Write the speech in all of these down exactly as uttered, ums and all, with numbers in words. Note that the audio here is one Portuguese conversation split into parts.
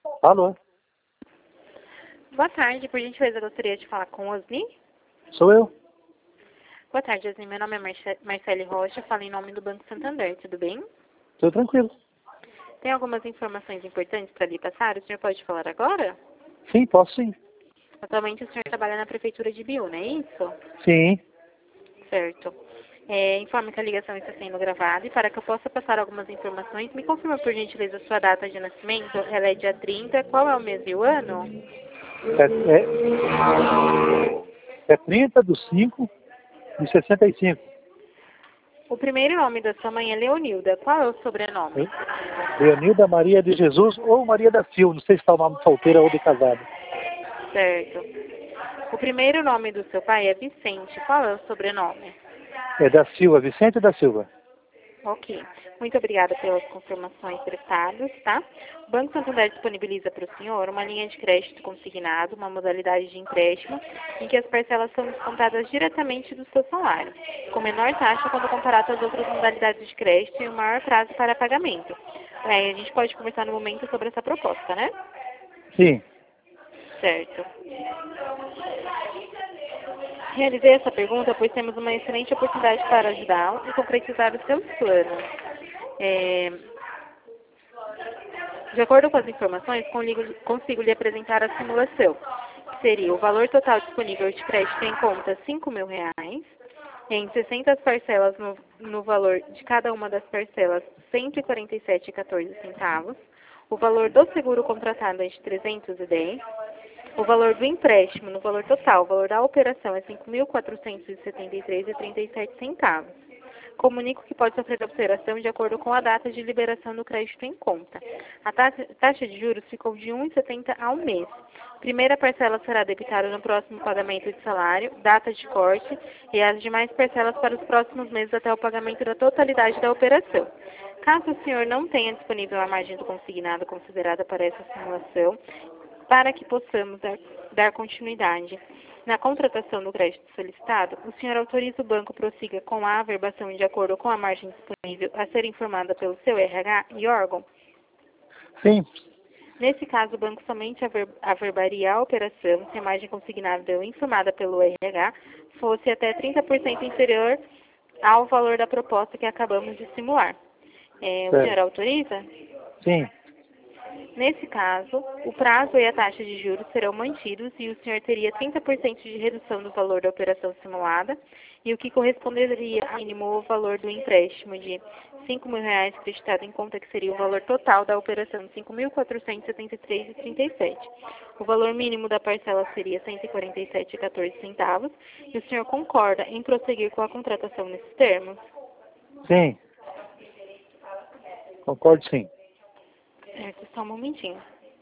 Alô, Boa tarde, por gentileza, eu gostaria de falar com o Osni. sou eu. Boa tarde, Osni. Meu nome é Marce- Marcele Rocha, falo em nome do Banco Santander, tudo bem? Tô tranquilo. Tem algumas informações importantes para lhe passar, o senhor pode falar agora? Sim, posso sim. Atualmente o senhor trabalha na Prefeitura de Biú, não é isso? Sim. Certo. É, informe que a ligação está sendo gravada e para que eu possa passar algumas informações, me confirma por gentileza a sua data de nascimento, ela é dia trinta, qual é o mês e o ano? É, é, é trinta do cinco de sessenta e cinco. O primeiro nome da sua mãe é Leonilda, qual é o sobrenome? Leonilda Maria de Jesus ou Maria da Silva. Não sei se está o nome de solteira ou de casada. Certo. O primeiro nome do seu pai é Vicente. Qual é o sobrenome? É da Silva, Vicente da Silva. Ok. Muito obrigada pelas confirmações prestadas, tá? O Banco Santander disponibiliza para o senhor uma linha de crédito consignado, uma modalidade de empréstimo, em que as parcelas são descontadas diretamente do seu salário, com menor taxa quando comparado às outras modalidades de crédito e um maior prazo para pagamento. É, a gente pode conversar no momento sobre essa proposta, né? Sim. Certo. Realizei essa pergunta pois temos uma excelente oportunidade para ajudá-lo e concretizar os seus planos. É, de acordo com as informações, consigo, consigo lhe apresentar a simulação, que seria o valor total disponível de crédito em conta cinco mil reais, em sessenta parcelas no, no valor de cada uma das parcelas cento e quarenta e sete reais e quatorze centavos, o valor do seguro contratado é de trezentos e dez. O valor do empréstimo, no valor total, o valor da operação é cinco mil quatrocentos e setenta e três reais e trinta e sete centavos. Comunico que pode sofrer alteração de acordo com a data de liberação do crédito em conta. A taxa, taxa de juros ficou de um vírgula setenta por cento ao mês. Primeira parcela será debitada no próximo pagamento de salário, data de corte e as demais parcelas para os próximos meses até o pagamento da totalidade da operação. Caso o senhor não tenha disponível a margem do consignado considerada para essa simulação, para que possamos dar, dar continuidade na contratação do crédito solicitado, o senhor autoriza o banco prossiga com a averbação de acordo com a margem disponível a ser informada pelo seu R H e órgão? Sim. Nesse caso, o banco somente aver, averbaria a operação se a margem consignada ou informada pelo R H fosse até trinta por cento inferior ao valor da proposta que acabamos de simular. É, o Certo. senhor autoriza? Sim. Nesse caso, o prazo e a taxa de juros serão mantidos e o senhor teria trinta por cento de redução do valor da operação simulada e o que corresponderia ao mínimo ao valor do empréstimo de cinco mil reais creditado em conta, que seria o valor total da operação de cinco mil quatrocentos e setenta e três reais e trinta e sete centavos. O valor mínimo da parcela seria cento e quarenta e sete reais e quatorze centavos e o senhor concorda em prosseguir com a contratação nesses termos? Sim. Concordo sim. Certo, só um momentinho.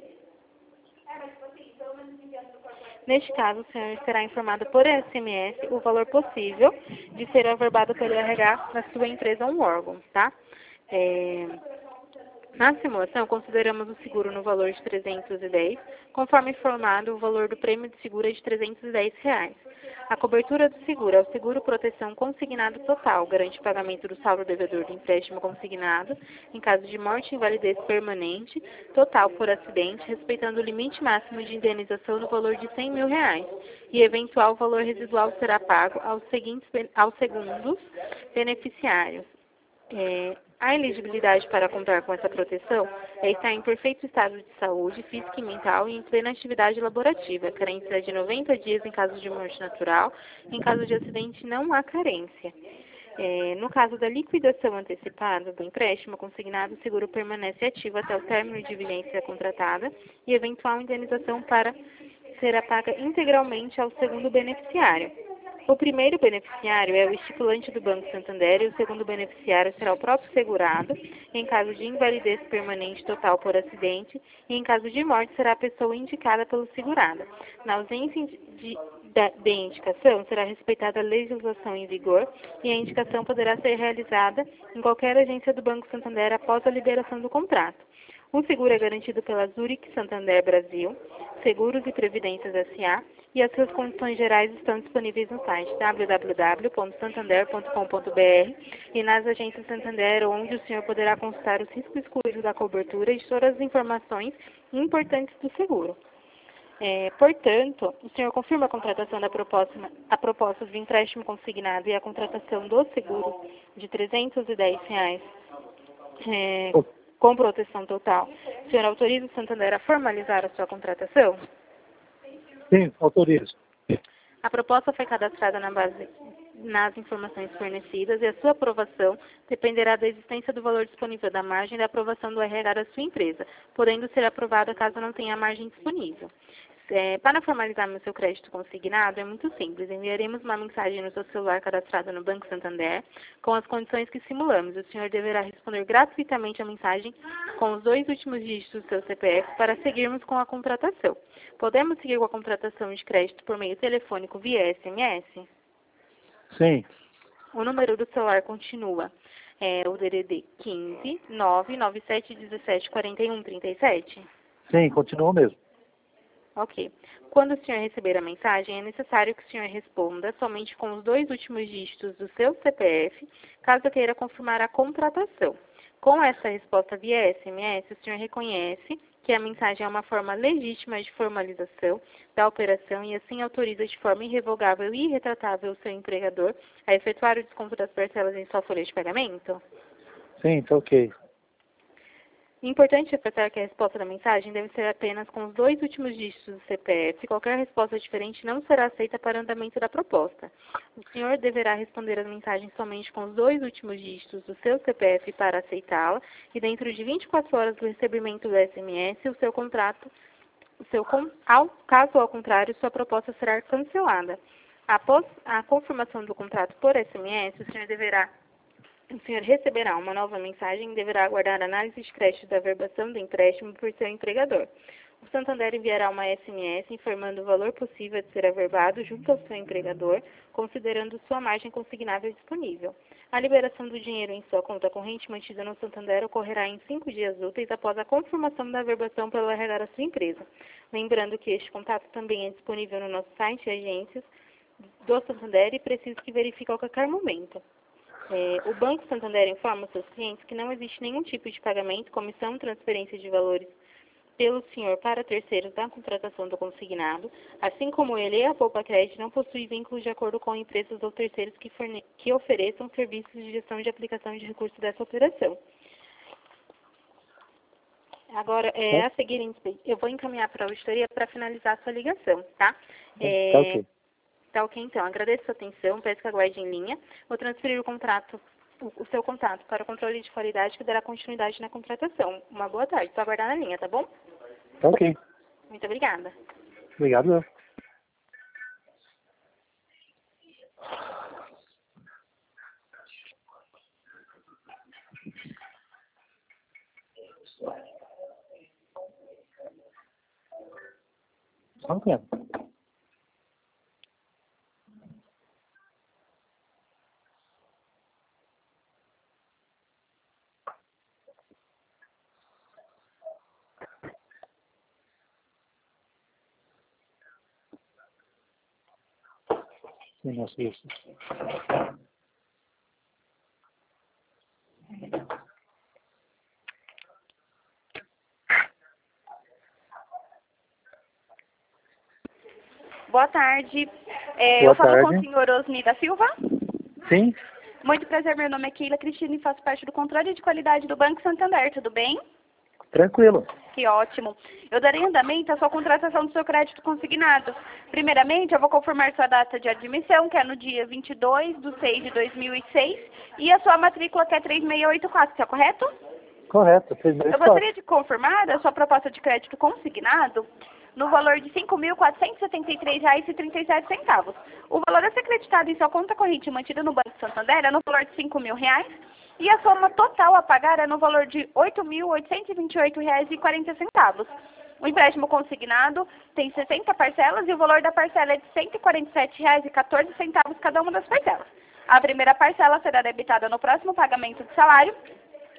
Neste caso, o senhor será informado por S M S o valor possível de ser averbado pelo R H na sua empresa ou um órgão, tá? É, na simulação, consideramos o seguro no valor de trezentos e dez, conforme informado, o valor do prêmio de seguro é de trezentos e dez reais. A cobertura do seguro é o seguro proteção consignado total, garante o pagamento do saldo devedor do empréstimo consignado em caso de morte e invalidez permanente, total por acidente, respeitando o limite máximo de indenização no valor de cem mil reais, e eventual valor residual será pago aos, seguintes, aos segundos beneficiários. É, a elegibilidade para contar com essa proteção é estar em perfeito estado de saúde física e mental e em plena atividade laborativa. Carência é de noventa dias em caso de morte natural. Em caso de acidente, não há carência. É, no caso da liquidação antecipada do empréstimo consignado, o seguro permanece ativo até o término de vigência contratada e eventual indenização para será paga integralmente ao segundo beneficiário. O primeiro beneficiário é o estipulante do Banco Santander e o segundo beneficiário será o próprio segurado, em caso de invalidez permanente total por acidente, e em caso de morte será a pessoa indicada pelo segurado. Na ausência de, de, de indicação, será respeitada a legislação em vigor e a indicação poderá ser realizada em qualquer agência do Banco Santander após a liberação do contrato. O seguro é garantido pela Zurich Santander Brasil, Seguros e Previdências S A, e as suas condições gerais estão disponíveis no site w w w ponto santander ponto com ponto b r e nas agências Santander, onde o senhor poderá consultar os riscos excluídos da cobertura e de todas as informações importantes do seguro. É, portanto, o senhor confirma a contratação da proposta, a proposta de empréstimo consignado e a contratação do seguro de trezentos e dez reais é, com proteção total. O senhor autoriza o Santander a formalizar a sua contratação? Sim, autorizo. A proposta foi cadastrada na base nas informações fornecidas e a sua aprovação dependerá da existência do valor disponível da margem e da aprovação do R H da sua empresa, podendo ser aprovada caso não tenha margem disponível. É, para formalizar o seu crédito consignado, é muito simples. Enviaremos uma mensagem no seu celular cadastrado no Banco Santander com as condições que simulamos. O senhor deverá responder gratuitamente a mensagem com os dois últimos dígitos do seu C P F para seguirmos com a contratação. Podemos seguir com a contratação de crédito por meio telefônico via S M S? Sim. O número do celular continua. É o D D D quinze, nove nove sete um sete, quatro um três sete? Sim, continua mesmo. Ok. Quando o senhor receber a mensagem, é necessário que o senhor responda somente com os dois últimos dígitos do seu C P F, caso queira confirmar a contratação. Com essa resposta via S M S, o senhor reconhece que a mensagem é uma forma legítima de formalização da operação e assim autoriza de forma irrevogável e irretratável o seu empregador a efetuar o desconto das parcelas em sua folha de pagamento? Sim, tá ok. Importante reforçar que a resposta da mensagem deve ser apenas com os dois últimos dígitos do C P F. Qualquer resposta diferente não será aceita para o andamento da proposta. O senhor deverá responder as mensagens somente com os dois últimos dígitos do seu C P F para aceitá-la e dentro de vinte e quatro horas do recebimento do S M S, o seu contrato, o seu, ao, caso ao contrário, sua proposta será cancelada. Após a confirmação do contrato por S M S, o senhor deverá O senhor receberá uma nova mensagem e deverá aguardar a análise de crédito da averbação do empréstimo por seu empregador. O Santander enviará uma S M S informando o valor possível de ser averbado junto ao seu empregador, considerando sua margem consignável disponível. A liberação do dinheiro em sua conta corrente mantida no Santander ocorrerá em cinco dias úteis após a confirmação da averbação pelo R H da sua empresa. Lembrando que este contato também é disponível no nosso site e agências do Santander e precisa que verifique a qualquer momento. É, o Banco Santander informa aos seus clientes que não existe nenhum tipo de pagamento, comissão, transferência de valores pelo senhor para terceiros na contratação do consignado, assim como ele e a Poupa Crédito não possuem vínculos de acordo com empresas ou terceiros que, forne que ofereçam serviços de gestão de aplicação de recursos dessa operação. Agora, é, a seguir, eu vou encaminhar para a auditoria para finalizar a sua ligação, tá? É, tá ok. Tá ok, então. Agradeço a sua atenção, peço que aguarde em linha. Vou transferir o contrato, o, o seu contato para o controle de qualidade que dará continuidade na contratação. Uma boa tarde. Só aguardar na linha, tá bom? Tá ok. Muito obrigada. Obrigado. Eu. Só um tempo. Nossa, isso. Boa tarde. É, Boa eu falo tarde. com o senhor Osni da Silva. Sim, Muito prazer, meu nome é Keila Cristina e faço parte do controle de qualidade do Banco Santander, tudo bem? tranquilo. Que ótimo. Eu darei andamento à sua contratação do seu crédito consignado. Primeiramente, eu vou confirmar sua data de admissão, que é no dia vinte e dois de seis de dois mil e seis, e a sua matrícula, que é três seis oito quatro, está correto? Correto. Três meses Eu gostaria de confirmar a sua proposta de crédito consignado no valor de cinco mil quatrocentos e setenta e três reais e trinta e sete centavos. O valor a ser acreditado em sua conta corrente mantida no Banco Santander é no valor de cinco mil reais e a soma total a pagar é no valor de oito mil oitocentos e vinte e oito reais e quarenta centavos. O empréstimo consignado tem sessenta parcelas e o valor da parcela é de cento e quarenta e sete reais e quatorze centavos cada uma das parcelas. A primeira parcela será debitada no próximo pagamento de salário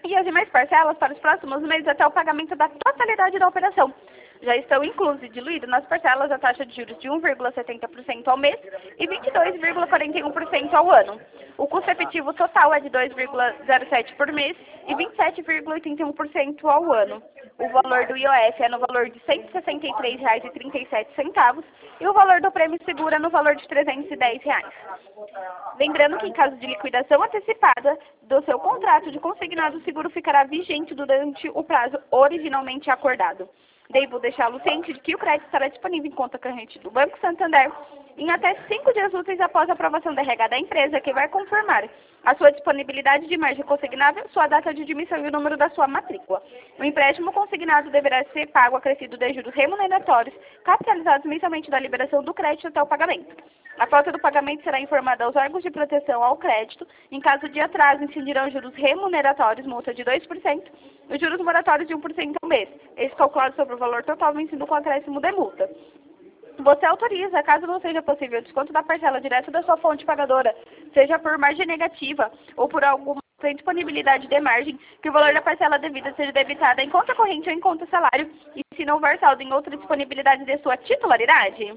E as demais parcelas para os próximos meses até o pagamento da totalidade da operação. Já estão inclusos e diluídos nas parcelas a taxa de juros de um vírgula setenta por cento ao mês e vinte e dois vírgula quarenta e um por cento ao ano. O custo efetivo total é de dois vírgula zero sete por mês e vinte e sete vírgula oitenta e um por cento ao ano. O valor do I O F é no valor de cento e sessenta e três reais e trinta e sete centavos e o valor do prêmio seguro é no valor de trezentos e dez reais. Lembrando que em caso de liquidação antecipada do seu contrato de consignado, o seguro ficará vigente durante o prazo originalmente acordado. Devo deixá-lo ciente de que o crédito estará disponível em conta corrente do Banco Santander em até cinco dias úteis após a aprovação da R H da empresa, que vai confirmar a sua disponibilidade de margem consignável, sua data de admissão e o número da sua matrícula. O empréstimo consignado deverá ser pago acrescido de juros remuneratórios, capitalizados mensalmente da liberação do crédito até o pagamento. A falta do pagamento será informada aos órgãos de proteção ao crédito. Em caso de atraso, incidirão juros remuneratórios, multa de dois por cento, e juros moratórios de um por cento ao mês. Esse calculado sobre o valor total vencido com acréscimo de multa. Você autoriza, caso não seja possível o desconto da parcela direto da sua fonte pagadora, seja por margem negativa ou por alguma disponibilidade de margem, que o valor da parcela devida seja debitada em conta corrente ou em conta salário, e se não houver saldo em outra disponibilidade de sua titularidade?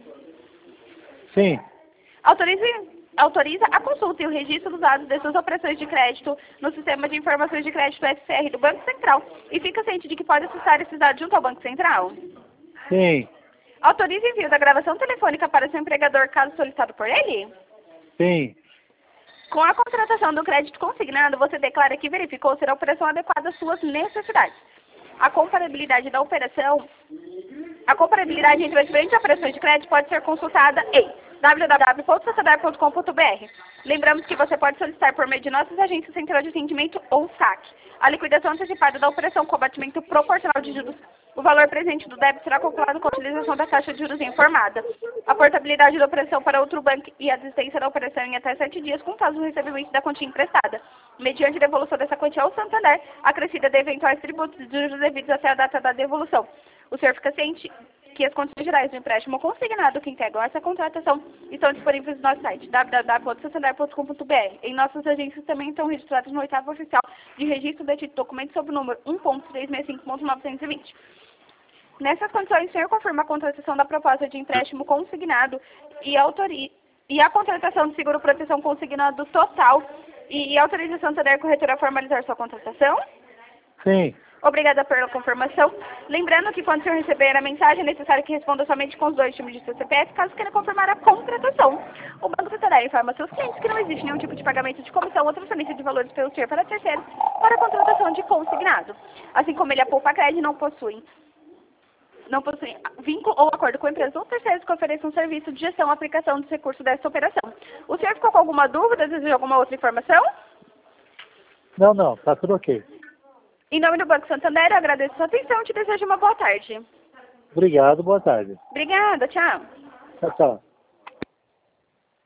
Sim. Autorize, autoriza a consulta e o registro dos dados de suas operações de crédito no Sistema de Informações de Crédito S C R do Banco Central e fica ciente de que pode acessar esses dados junto ao Banco Central? Sim. Autoriza o envio da gravação telefônica para seu empregador, caso solicitado por ele? Sim. Com a contratação do crédito consignado, você declara que verificou ser a operação adequada às suas necessidades. A comparabilidade da operação, a comparabilidade entre as diferentes operações de crédito pode ser consultada em w w w ponto santander ponto com ponto b r. Lembramos que você pode solicitar por meio de nossas agências Central de Atendimento ou S A C a liquidação antecipada da operação com abatimento proporcional de juros. O valor presente do débito será calculado com a utilização da taxa de juros informada. A portabilidade da operação para outro banco e a desistência da operação em até sete dias com caso do recebimento da quantia emprestada, mediante devolução dessa quantia ao Santander, acrescida de eventuais tributos e juros devidos até a data da devolução. O senhor fica ciente que as condições gerais do empréstimo consignado que integram essa contratação estão disponíveis no nosso site w w w ponto santander ponto com ponto b r. Em nossas agências também estão registradas no oitavo oficial de registro de documento sob o número um ponto trezentos e sessenta e cinco ponto novecentos e vinte. Nessas condições, o senhor confirma a contratação da proposta de empréstimo consignado e, autori e a contratação de seguro proteção consignado total e, e autoriza a Santander Corretora a formalizar sua contratação? Sim. Obrigada pela confirmação. Lembrando que quando o senhor receber a mensagem, é necessário que responda somente com os dois tipos de seu C P F, caso queira confirmar a contratação. O Banco Santander informa seus clientes que não existe nenhum tipo de pagamento de comissão ou transferência de valores pelo senhor para terceiros para a contratação de consignado. Assim como ele a Poupa Crédito não possui não possui vínculo ou acordo com empresas ou terceiros que ofereçam um serviço de gestão ou aplicação dos recursos dessa operação. O senhor ficou com alguma dúvida, deseja alguma outra informação? Não, não, tá tudo ok. Em nome do Banco Santander, eu agradeço a sua atenção e te desejo uma boa tarde. Obrigado, boa tarde. Obrigada, tchau. Tchau, tchau.